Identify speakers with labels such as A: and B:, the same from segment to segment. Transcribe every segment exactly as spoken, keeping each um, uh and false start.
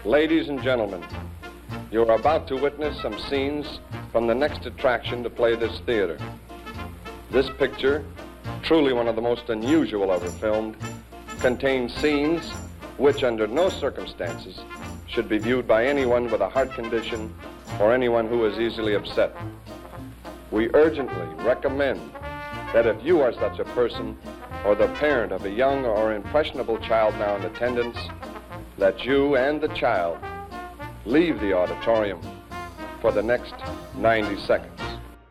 A: Ladies and gentlemen, you are about to witness some scenes from the next attraction to play this theater. This picture, truly one of the most unusual ever filmed, contains scenes which under no circumstances should be viewed by anyone with a heart condition or anyone who is easily upset. We urgently recommend that if you are such a person or the parent of a young or impressionable child now in attendance, that you and the child leave the auditorium for the next ninety seconds.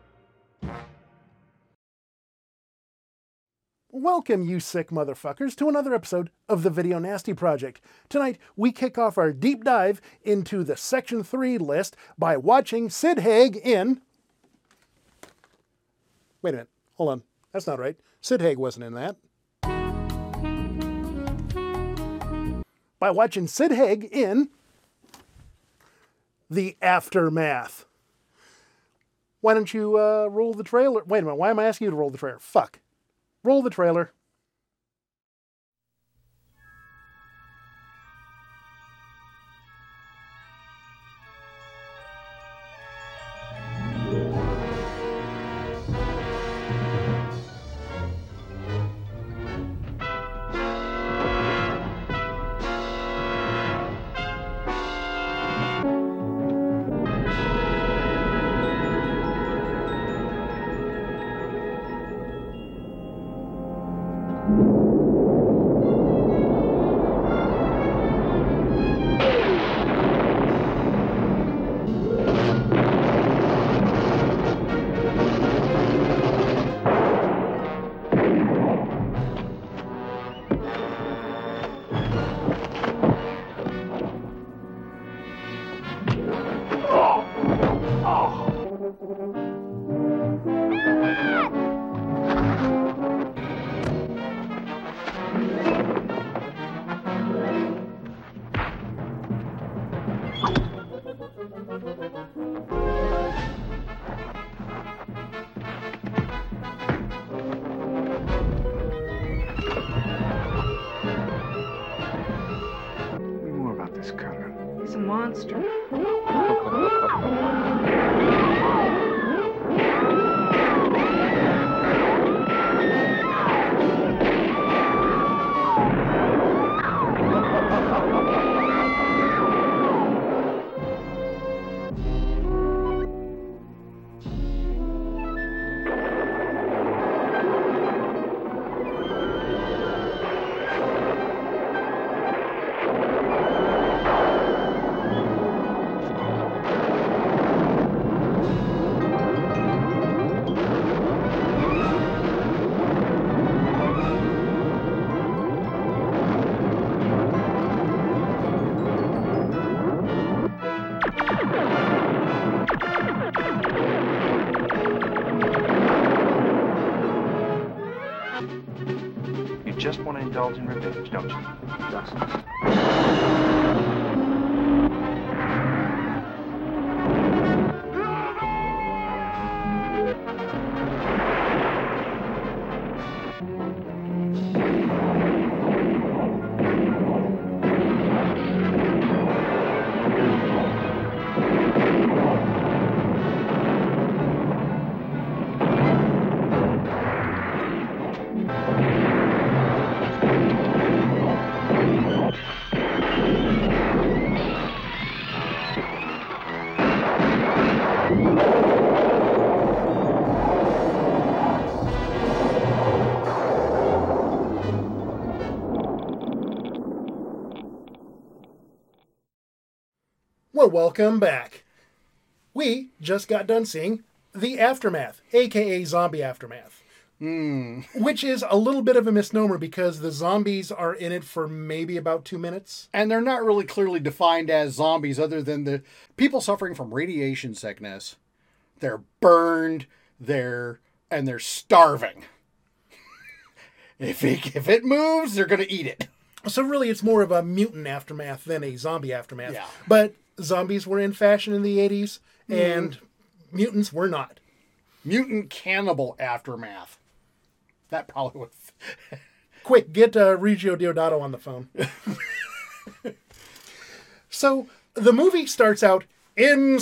B: Welcome, you sick motherfuckers, to another episode of the Video Nasty Project. Tonight, we kick off our deep dive into the Section three list by watching Sid Haig in... Wait a minute. Hold on. That's not right. Sid Haig wasn't in that. By watching Sid Haig in The Aftermath. Why don't you uh, roll the trailer? Wait a minute. Why am I asking you to roll the trailer? Fuck. Roll the trailer.
C: Just want to indulge in revenge, don't you? Dozens.
B: Well, welcome back. We just got done seeing The Aftermath, aka Zombie Aftermath.
D: Mm.
B: Which is a little bit of a misnomer because the zombies are in it for maybe about two minutes.
D: And they're not really clearly defined as zombies other than the people suffering from radiation sickness. They're burned, they're and they're starving. if it, if it moves, they're going to eat it.
B: So really it's more of a mutant aftermath than a zombie aftermath.
D: Yeah.
B: But zombies were in fashion in the eighties, and mm. mutants were not.
D: Mutant cannibal aftermath. That probably would...
B: Quick, get uh, Regio Diodato on the phone. So the movie starts out in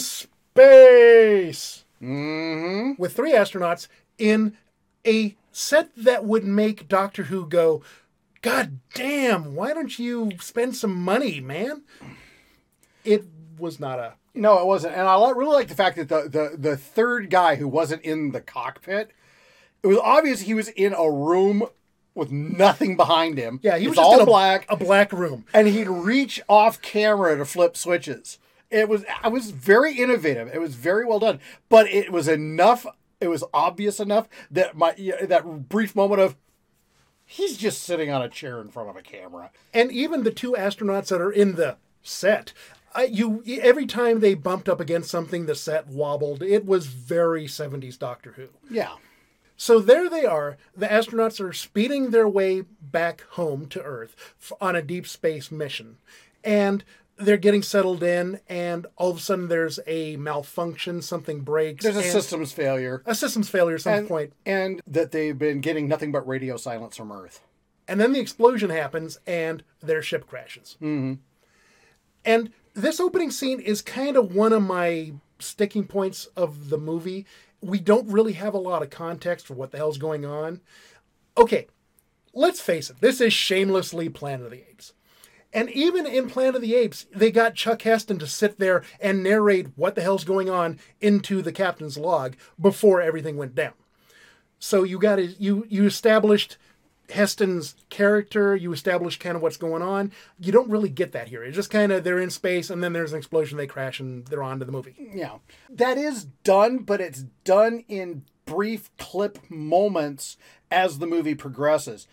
B: space
D: Mm-hmm.
B: with three astronauts in a set that would make Doctor Who go, God damn, why don't you spend some money, man? It was not a...
D: No, it wasn't. And I li- really like the fact that the, the, the third guy who wasn't in the cockpit, it was obvious he was in a room with nothing behind him.
B: Yeah, he was
D: It's
B: just
D: all
B: in a,
D: black.
B: a black room.
D: And he'd reach off camera to flip switches. It was it was very innovative. It was very well done. But it was enough, it was obvious enough that my that brief moment of, he's just sitting on a chair in front of a camera.
B: And even the two astronauts that are in the set, I, you every time they bumped up against something, the set wobbled. It was very seventies Doctor Who.
D: Yeah.
B: So there they are. The astronauts are speeding their way back home to Earth f- on a deep space mission. And they're getting settled in, and all of a sudden there's a malfunction, something breaks.
D: There's a
B: and-
D: systems failure.
B: A systems failure at some
D: And,
B: point.
D: and that they've been getting nothing but radio silence from Earth.
B: And then the explosion happens, and their ship crashes.
D: Mm-hmm.
B: And this opening scene is kind of one of my sticking points of the movie. We don't really have a lot of context for what the hell's going on. Okay, let's face it. This is shamelessly Planet of the Apes. And even in Planet of the Apes, they got Chuck Heston to sit there and narrate what the hell's going on into the captain's log before everything went down. So you got to, you you established Heston's character, you established kind of what's going on. You don't really get that here. It's just kind of they're in space and then there's an explosion, they crash, and they're on to the movie.
D: Yeah. That is done, but it's done in brief clip moments as the movie progresses.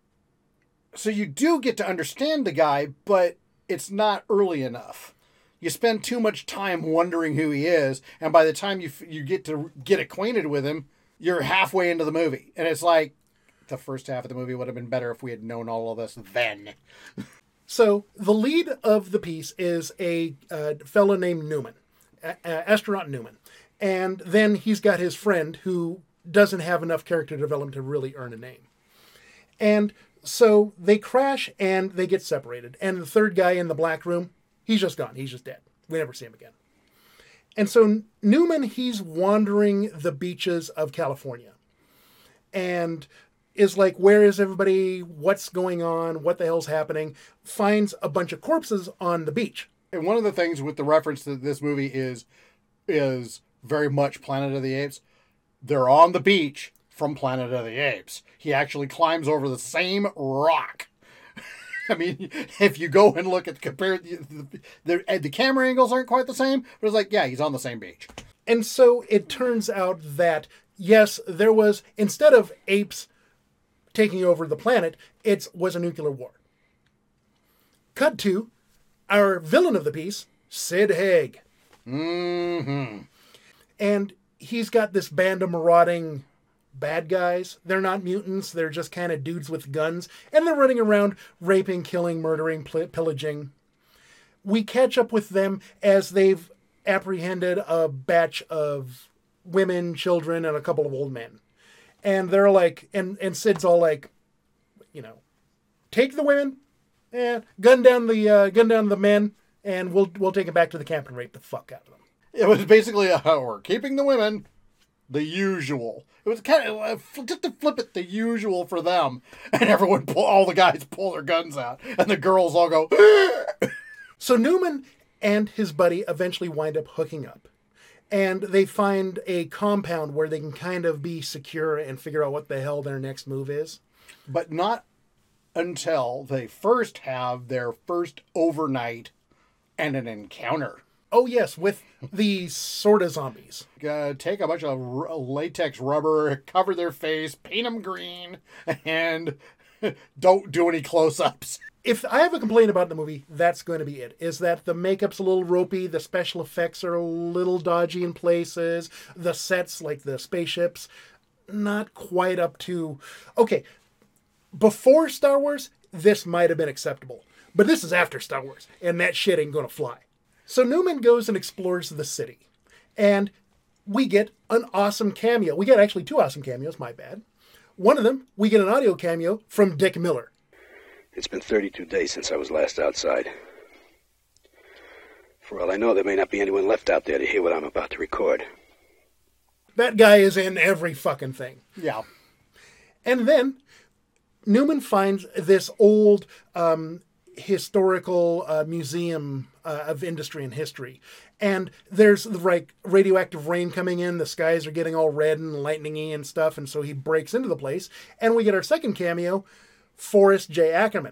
D: So you do get to understand the guy, but it's not early enough. You spend too much time wondering who he is, and by the time you you get to get acquainted with him, you're halfway into the movie. And it's like, the first half of the movie would have been better if we had known all of this then.
B: So the lead of the piece is a uh, fellow named Newman, a- a- astronaut Newman. And then he's got his friend who doesn't have enough character development to really earn a name. And so they crash and they get separated. And the third guy in the black room, he's just gone. He's just dead. We never see him again. And so Newman, he's wandering the beaches of California. And is like, where is everybody? What's going on? What the hell's happening? Finds a bunch of corpses on the beach.
D: And one of the things with the reference that this movie is, is very much Planet of the Apes, they're on the beach from Planet of the Apes. He actually climbs over the same rock. I mean, if you go and look at compare the, the the camera angles aren't quite the same, but it's like, yeah, he's on the same beach.
B: And so it turns out that yes, there was, instead of apes taking over the planet, it was a nuclear war. Cut to our villain of the piece, Sid Haig.
D: Mm-hmm.
B: And he's got this band of marauding bad guys. They're not mutants. They're just kind of dudes with guns. And they're running around raping, killing, murdering, pl- pillaging. We catch up with them as they've apprehended a batch of women, children, and a couple of old men. And they're like, and, and Sid's all like, you know, take the women, and gun down the uh, gun down the men, and we'll we'll take it back to the camp and rape the fuck out of them.
D: It was basically a, we're keeping the women, the usual. It was kind of uh, just to flip it, the usual for them, and everyone pull, all the guys pull their guns out, and the girls all go.
B: So Newman and his buddy eventually wind up hooking up. And they find a compound where they can kind of be secure and figure out what the hell their next move is.
D: But not until they first have their first overnight and an encounter.
B: Oh, yes, with these sort of zombies.
D: Uh, take a bunch of r- latex rubber, cover their face, paint them green, and don't do any close-ups.
B: If I have a complaint about the movie, that's going to be it. Is that the makeup's a little ropey, the special effects are a little dodgy in places, the sets, like the spaceships, not quite up to... Okay, before Star Wars, this might have been acceptable. But this is after Star Wars, and that shit ain't going to fly. So Newman goes and explores the city. And we get an awesome cameo. We get actually two awesome cameos, my bad. One of them, we get an audio cameo from Dick Miller.
E: It's been thirty-two days since I was last outside. For all I know, there may not be anyone left out there to hear what I'm about to record.
B: That guy is in every fucking thing.
D: Yeah.
B: And then Newman finds this old um, historical uh, museum uh, of industry and history. And there's the like radioactive rain coming in. The skies are getting all red and lightningy and stuff. And so he breaks into the place. And we get our second cameo, Forrest J. Ackerman,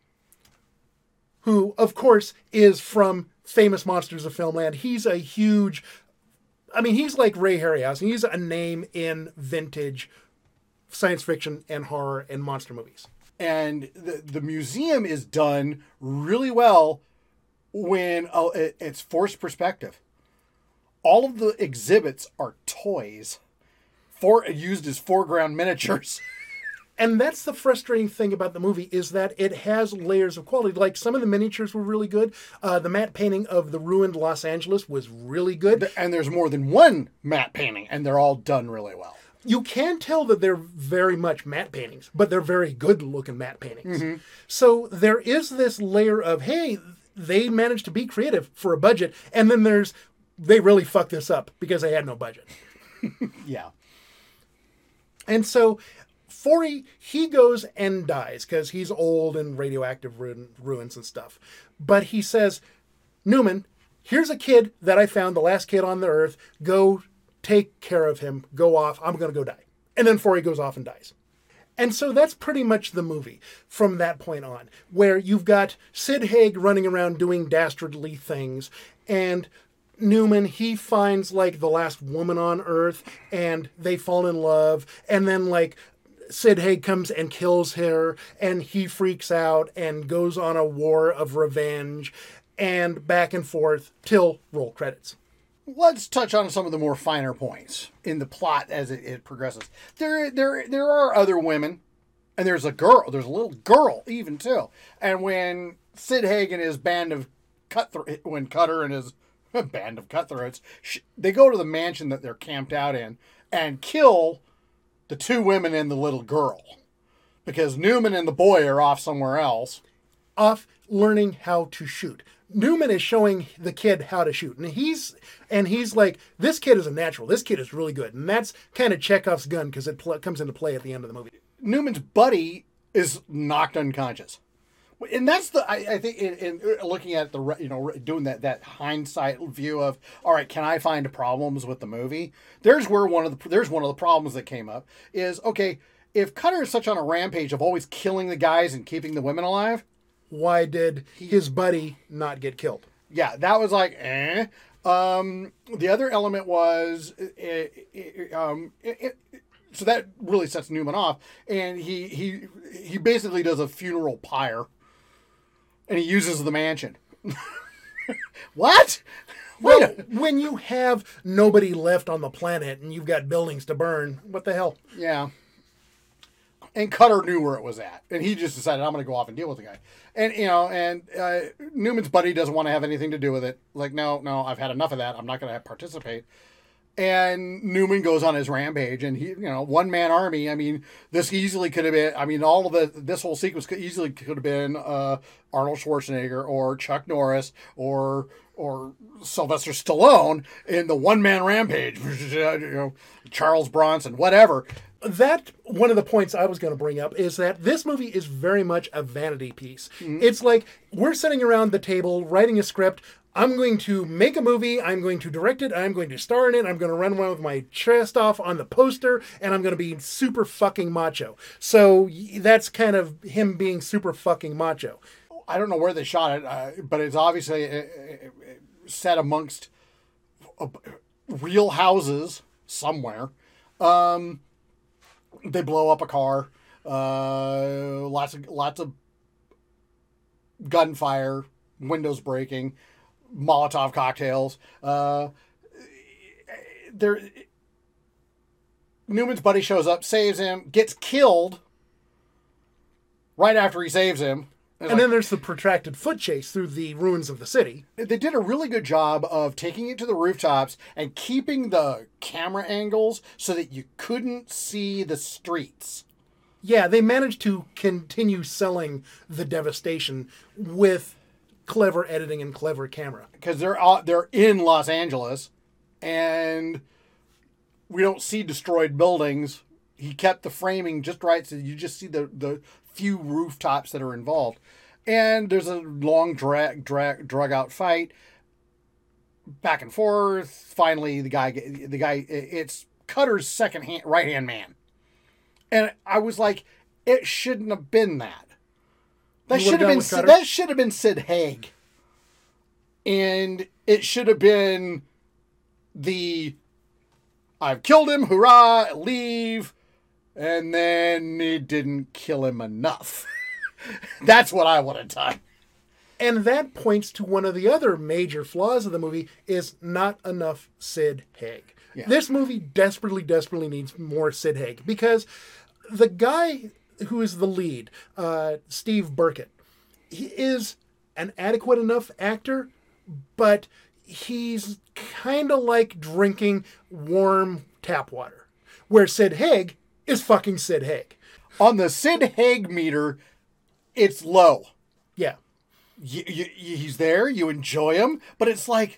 B: who, of course, is from famous Monsters of Filmland. He's a huge... I mean, he's like Ray Harryhausen. He's a name in vintage science fiction and horror and monster movies.
D: And the, the museum is done really well when uh, it, it's forced perspective. All of the exhibits are toys for used as foreground miniatures.
B: And that's the frustrating thing about the movie, is that it has layers of quality. Like, some of the miniatures were really good. Uh, the matte painting of the ruined Los Angeles was really good.
D: And there's more than one matte painting, and they're all done really well.
B: You can tell that they're very much matte paintings, but they're very good-looking matte paintings. Mm-hmm. So there is this layer of, hey, they managed to be creative for a budget, and then there's, they really fucked this up because they had no budget.
D: Yeah.
B: And so... Forey, he goes and dies because he's old and radioactive ruin, ruins and stuff. But he says, Newman, here's a kid that I found, the last kid on the earth. Go take care of him. Go off. I'm going to go die. And then Forey goes off and dies. And so that's pretty much the movie from that point on, where you've got Sid Haig running around doing dastardly things, and Newman, he finds like the last woman on earth, and they fall in love, and then like Sid Haig comes and kills her, and he freaks out and goes on a war of revenge, and back and forth till roll credits.
D: Let's touch on some of the more finer points in the plot as it, it progresses. There, there, there are other women, and there's a girl. There's a little girl even too. And when Sid Haig and his band of cutthroat, when Cutter and his band of cutthroats, they go to the mansion that they're camped out in and kill the two women and the little girl, because Newman and the boy are off somewhere else.
B: Off learning how to shoot. Newman is showing the kid how to shoot. And he's and he's like, this kid is a natural. This kid is really good. And that's kind of Chekhov's gun, because it pl- comes into play at the end of the movie.
D: Newman's buddy is knocked unconscious. And that's the, I, I think, in, in looking at the, you know, doing that, that hindsight view of, all right, can I find problems with the movie? There's where one of the, there's one of the problems that came up is, okay, if Cutter is such on a rampage of always killing the guys and keeping the women alive,
B: why did his buddy not get killed?
D: Yeah, that was like, eh. Um, the other element was, uh, uh, um, it, it, so that really sets Newman off, and he, he, he basically does a funeral pyre. And he uses the mansion. What?
B: Well, when you have nobody left on the planet and you've got buildings to burn, what the hell?
D: Yeah. And Cutter knew where it was at. And he just decided, I'm going to go off and deal with the guy. And, you know, and uh, Newman's buddy doesn't want to have anything to do with it. Like, no, no, I've had enough of that. I'm not going to participate. And Newman goes on his rampage, and he, you know, one man army. I mean, this easily could have been. I mean, all of the this whole sequence could easily could have been uh, Arnold Schwarzenegger or Chuck Norris or or Sylvester Stallone in the one man rampage. You know, Charles Bronson, whatever.
B: That one of the points I was going to bring up is that this movie is very much a vanity piece. Mm-hmm. It's like we're sitting around the table writing a script. I'm going to make a movie, I'm going to direct it, I'm going to star in it, I'm going to run around with my chest off on the poster, and I'm going to be super fucking macho. So that's kind of him being super fucking macho.
D: I don't know where they shot it, uh, but it's obviously uh, set amongst uh, real houses somewhere. Um, they blow up a car, uh, lots of lots of gunfire, windows breaking, Molotov cocktails. Uh, there, Newman's buddy shows up, saves him, gets killed right after he saves him.
B: And like, then there's the protracted foot chase through the ruins of the city.
D: They did a really good job of taking it to the rooftops and keeping the camera angles so that you couldn't see the streets.
B: Yeah, they managed to continue selling the devastation with clever editing and clever camera.
D: Because they're all, they're in Los Angeles, and we don't see destroyed buildings. He kept the framing just right, so you just see the, the few rooftops that are involved. And there's a long drag, drag, drug out fight, back and forth. Finally, the guy, the guy, it's Cutter's second hand, right hand man, and I was like, it shouldn't have been that. That
B: You
D: should
B: would've
D: have
B: gone
D: been
B: with
D: Sid,
B: Cutter?
D: that should have been Sid Haig, and it should have been the I've killed him, hurrah, leave, and then he didn't kill him enough. That's what I would have done.
B: And that points to one of the other major flaws of the movie is not enough Sid Haig.
D: Yeah.
B: This movie desperately, desperately needs more Sid Haig because the guy who is the lead, uh, Steve Burkett, he is an adequate enough actor, but he's kind of like drinking warm tap water, where Sid Haig is fucking Sid Haig.
D: On the Sid Haig meter, it's low.
B: Yeah.
D: You, you, he's there, you enjoy him, but it's like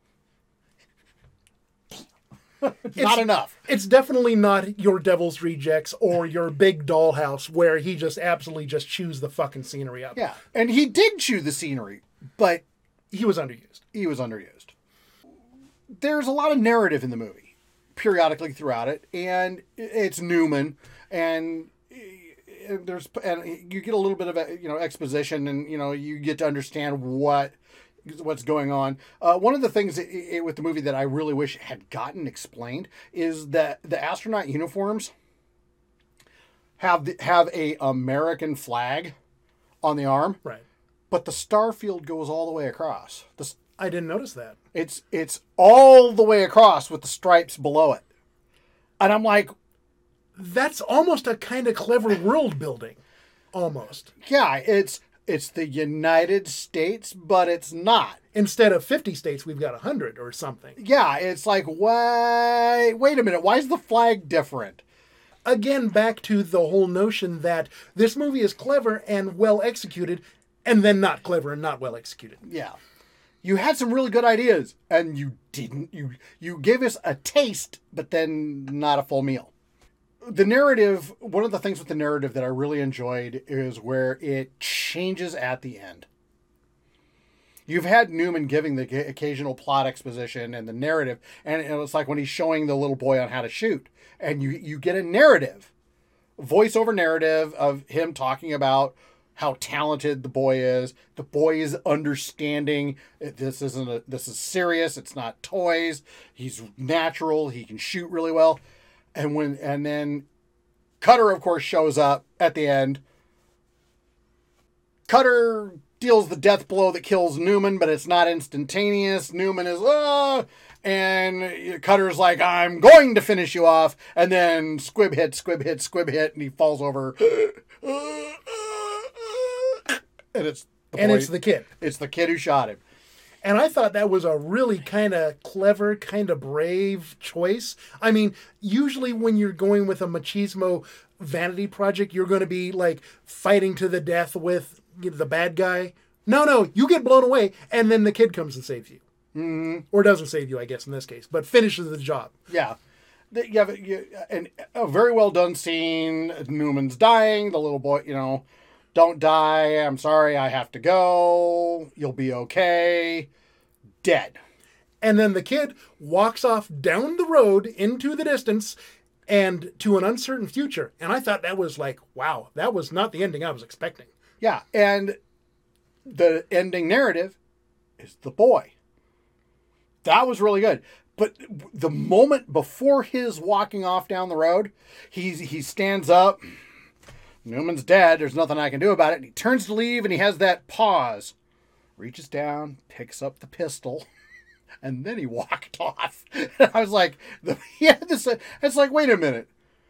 D: not enough.
B: It's definitely not your Devil's Rejects or your Big Dollhouse where he just absolutely just chews the fucking scenery up.
D: Yeah, and he did chew the scenery, but
B: He was underused.
D: he was underused. There's a lot of narrative in the movie, periodically throughout it, and it's Newman, and and there's and you get a little bit of you know exposition, and you know you get to understand what what's going on. Uh, one of the things that, it, with the movie that I really wish had gotten explained is that the astronaut uniforms have the, have a American flag on the arm,
B: Right.
D: but the star field goes all the way across. The,
B: I didn't notice that.
D: it's it's all the way across with the stripes below it, and I'm like,
B: That's almost a kind of clever world building. Almost.
D: yeah, it's it's the United States, but it's not.
B: Instead of fifty states, we've got one hundred or something.
D: Yeah, it's like, why? Wait a minute, why is the flag different?
B: Again, back to the whole notion that this movie is clever and well executed, and then not clever and not well executed.
D: Yeah, you had some really good ideas, and you didn't. You you gave us a taste, but then not a full meal. The narrative, one of the things with the narrative that I really enjoyed is where it changes at the end. You've had Newman giving the occasional plot exposition and the narrative, and it's like when he's showing the little boy on how to shoot, and you, you get a narrative, voiceover narrative of him talking about how talented the boy is. The boy is understanding this isn't a, this is serious. It's not toys. He's natural. He can shoot really well. And when and then Cutter, of course, shows up at the end. Cutter deals the death blow that kills Newman, but it's not instantaneous. Newman is, ah, and Cutter's like, I'm going to finish you off. And then squib hit, squib hit, squib hit, and he falls over. And it's the
B: And
D: boy-
B: it's the kid.
D: It's the kid who shot him.
B: And I thought that was a really kind of clever, kind of brave choice. I mean, usually when you're going with a machismo vanity project, you're going to be like fighting to the death with you know, the bad guy. No, no, you get blown away, and then the kid comes and saves you. Mm-hmm. Or doesn't save you, I guess, in this case, but finishes the job.
D: Yeah. The- You have a, you, an, a very well done scene. Newman's dying. The little boy, you know, don't die. I'm sorry. I have to go. You'll be okay. Dead.
B: And then the kid walks off down the road into the distance and to an uncertain future. And I thought that was like, wow, that was not the ending I was expecting.
D: Yeah. And the ending narrative is the boy. That was really good. But the moment before his walking off down the road, he's, he stands up. Newman's dead. There's nothing I can do about it. And he turns to leave, and he has that pause. Reaches down, picks up the pistol, and then he walked off. And I was like, the, he had this, it's like, wait a minute.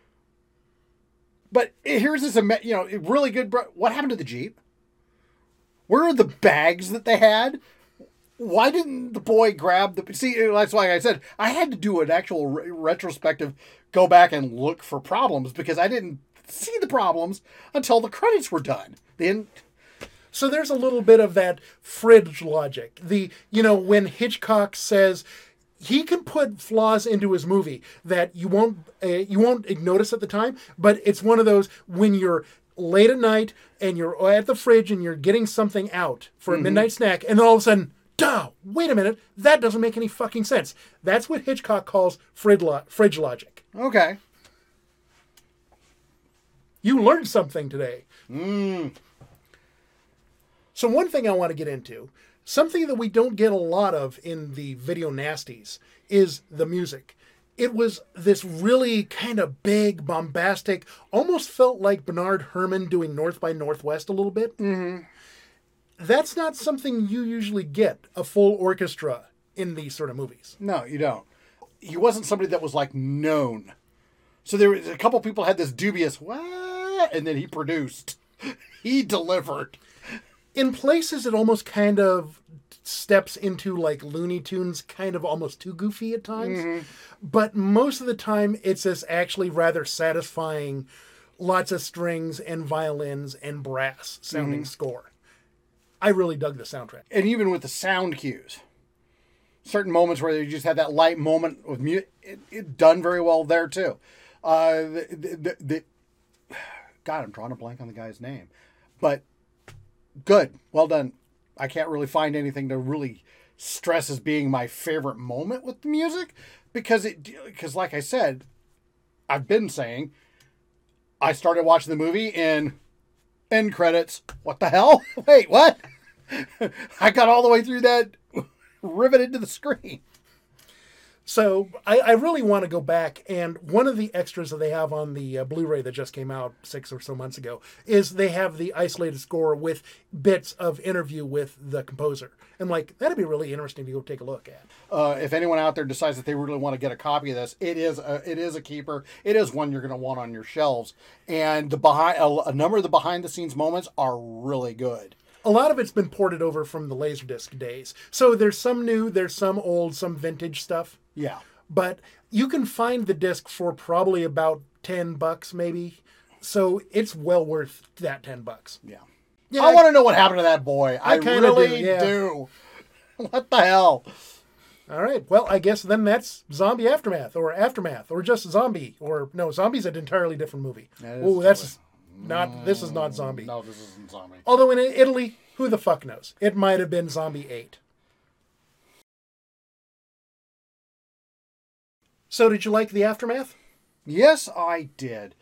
D: But here's this, you know, really good. Bro- what happened to the Jeep? Where are the bags that they had? Why didn't the boy grab the... See, that's why I said I had to do an actual re- retrospective, go back and look for problems, because I didn't see the problems until the credits were done. Then,
B: So there's a little bit of that fridge logic. The, you know, when Hitchcock says he can put flaws into his movie that you won't uh, you won't notice at the time, but it's one of those when you're late at night and you're at the fridge and you're getting something out for a mm-hmm. midnight snack, and then all of a sudden, duh, wait a minute, that doesn't make any fucking sense. That's what Hitchcock calls fridge, lo- fridge logic.
D: Okay.
B: You learned something today.
D: Mm.
B: So one thing I want to get into, something that we don't get a lot of in the video nasties, is the music. It was this really kind of big, bombastic, almost felt like Bernard Herrmann doing North by Northwest a little bit.
D: Mm-hmm.
B: That's not something you usually get, a full orchestra in these sort of movies.
D: No, you don't. He wasn't somebody that was like known. So there was a couple people had this dubious, what? And then he produced. He delivered.
B: In places, it almost kind of steps into like Looney Tunes, kind of almost too goofy at times. Mm-hmm. But most of the time, it's this actually rather satisfying, lots of strings and violins and brass sounding mm-hmm. score. I really dug the soundtrack.
D: And even with the sound cues, certain moments where you just had that light moment with music, it, it done very well there too. Uh, the, the, the, God, I'm drawing a blank on the guy's name, but good, well done. I can't really find anything to really stress as being my favorite moment with the music because it, because like I said, I've been saying, I started watching the movie and end credits. What the hell? Wait, what? I got all the way through that riveted to the screen.
B: So I, I really want to go back, and one of the extras that they have on the uh, Blu-ray that just came out six or so months ago is they have the isolated score with bits of interview with the composer. And like, that'd be really interesting to go take a look at.
D: Uh, if anyone out there decides that they really want to get a copy of this, it is a, it is a keeper. It is one you're going to want on your shelves. And the behind a, a number of the behind-the-scenes moments are really good.
B: A lot of it's been ported over from the Laserdisc days. So there's some new, there's some old, some vintage stuff.
D: Yeah.
B: But you can find the disc for probably about ten bucks maybe. So it's well worth that ten bucks.
D: Yeah.
B: yeah
D: I, I want to know what happened to that boy. I,
B: I
D: really
B: do, yeah.
D: do. What the hell?
B: All right. Well, I guess then that's Zombie Aftermath or Aftermath or just Zombie or no, Zombie's an entirely different movie. That oh, that's not, this is not Zombie.
D: No, this isn't Zombie.
B: Although in Italy, who the fuck knows? It might have been Zombie eight. So did you like The Aftermath?
D: Yes, I did.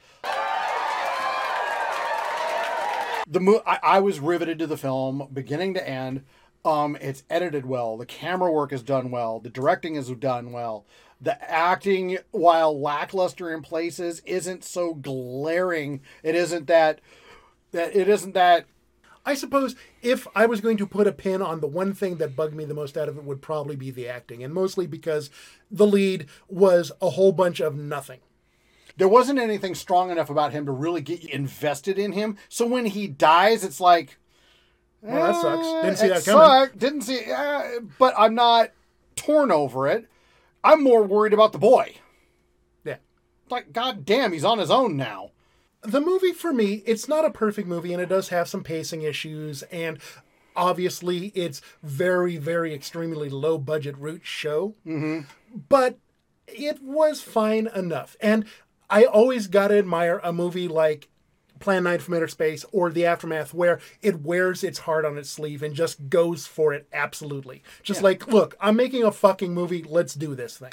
D: The mo- I, I was riveted to the film, beginning to end. Um, it's edited well. The camera work is done well. The directing is done well. The acting, while lackluster in places, isn't so glaring. It isn't that. That it isn't that.
B: I suppose if I was going to put a pin on the one thing that bugged me the most out of it would probably be the acting, and mostly because the lead was a whole bunch of nothing.
D: There wasn't anything strong enough about him to really get you invested in him. So when he dies, it's like,
B: well, that sucks. Didn't see
D: that
B: that coming.
D: Sucked. Didn't see, uh, but I'm not torn over it. I'm more worried about the boy.
B: Yeah.
D: Like, God damn, he's on his own now.
B: The movie, for me, it's not a perfect movie, and it does have some pacing issues, and obviously it's very, very extremely low-budget root show,
D: mm-hmm.
B: but it was fine enough. And I always gotta admire a movie like Plan nine from Outer Space or The Aftermath, where it wears its heart on its sleeve and just goes for it absolutely. Just yeah. like, look, I'm making a fucking movie, let's do this thing.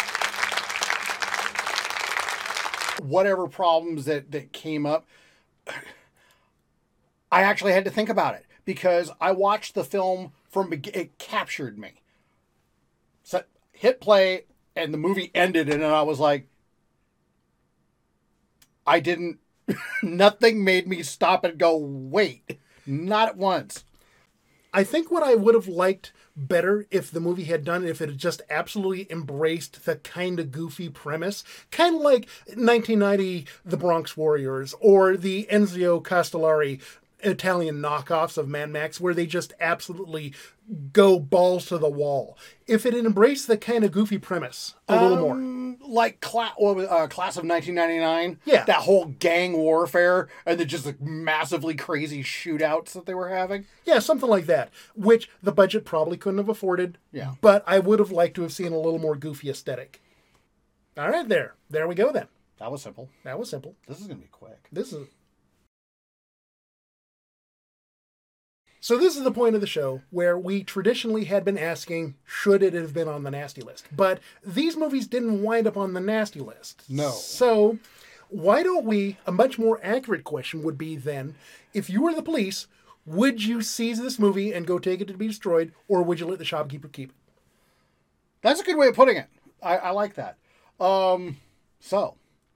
D: Whatever problems that, that came up, I actually had to think about it because I watched the film from, it captured me. So hit play and the movie ended and I was like, I didn't, nothing made me stop and go, wait, not at once.
B: I think what I would have liked better if the movie had done, if it had just absolutely embraced the kind of goofy premise, kind of like nineteen ninety The Bronx Warriors or the Enzio Castellari Italian knockoffs of Mad Max, where they just absolutely go balls to the wall. If it had embraced the kind of goofy premise a little
D: um,
B: more.
D: like cla- what was, uh, Class of nineteen ninety-nine.
B: Yeah.
D: That whole gang warfare and the just like massively crazy shootouts that they were having.
B: Yeah, something like that, which the budget probably couldn't have afforded.
D: Yeah.
B: But I would have liked to have seen a little more goofy aesthetic. All right, there. There we go then.
D: That was simple.
B: That was simple.
D: This is going to be quick.
B: This is... So this is the point of the show where we traditionally had been asking, should it have been on the nasty list? But these movies didn't wind up on the nasty list.
D: No.
B: So why don't we, a much more accurate question would be then, if you were the police, would you seize this movie and go take it to be destroyed, or would you let the shopkeeper keep it?
D: That's a good way of putting it. I, I like that. Um, so,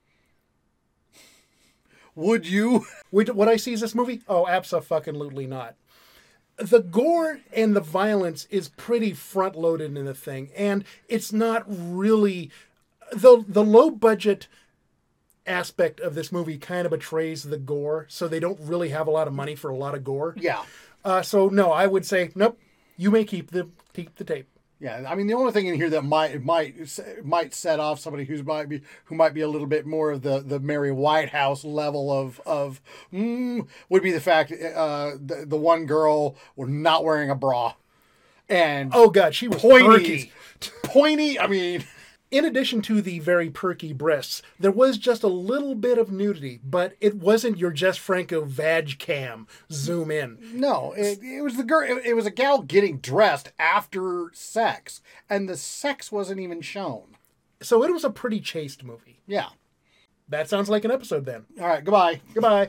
D: would you...
B: Would, would I seize this movie? Oh, abso-fucking-lutely not. The gore and the violence is pretty front-loaded in the thing, and it's not really... The, the low-budget aspect of this movie kind of betrays the gore, so they don't really have a lot of money for a lot of gore.
D: Yeah.
B: Uh, so, no, I would say, nope, you may keep the keep the tape.
D: Yeah, I mean the only thing in here that might might might set off somebody who's might be who might be a little bit more of the, the Mary Whitehouse level of of mm, would be the fact uh, the the one girl was not wearing a bra, and
B: Oh, God, she was
D: pointy,
B: perky.
D: pointy. I mean,
B: In addition to the very perky breasts, there was just a little bit of nudity, but it wasn't your Jess Franco vag cam zoom in.
D: no, it, it was the girl. It, it was a gal getting dressed after sex, and the sex wasn't even shown.
B: So it was a pretty chaste movie.
D: Yeah.
B: That sounds like an episode then.
D: All right. Goodbye.
B: Goodbye.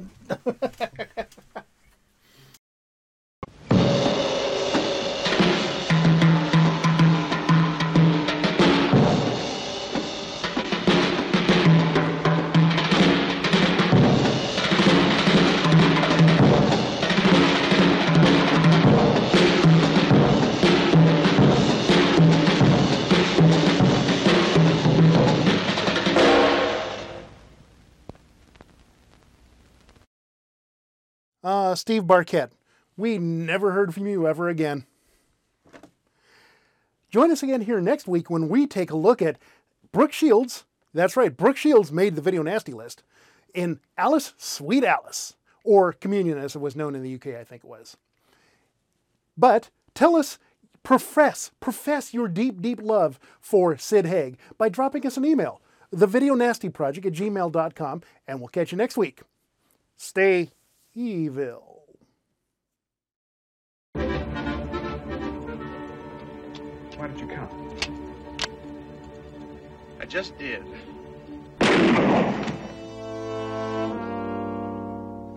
B: Uh, Steve Barquette, we never heard from you ever again. Join us again here next week when we take a look at Brooke Shields. That's right, Brooke Shields made the Video Nasty List in Alice, Sweet Alice, or Communion as it was known in the U K, I think it was. But tell us, profess, profess your deep, deep love for Sid Haig by dropping us an email, the video nasty project at gmail dot com, and we'll catch you next week. Stay evil.
C: Why did you come?
F: I just did.